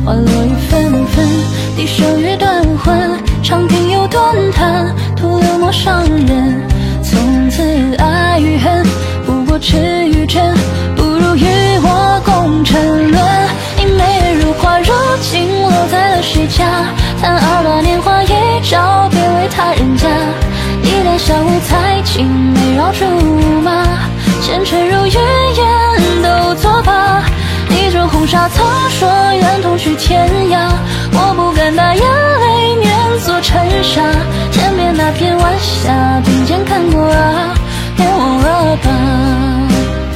花落雨纷纷，笛声欲断魂，长亭又断叹，徒留陌上人。从此爱与恨，不过痴与真，不如与我共沉沦。一枚如花，如今落在了谁家？叹28年华一朝，别为他人家。一帘香雾才尽，美绕竹马，前尘如云烟都作罢。一枕红纱，曾说愿同去天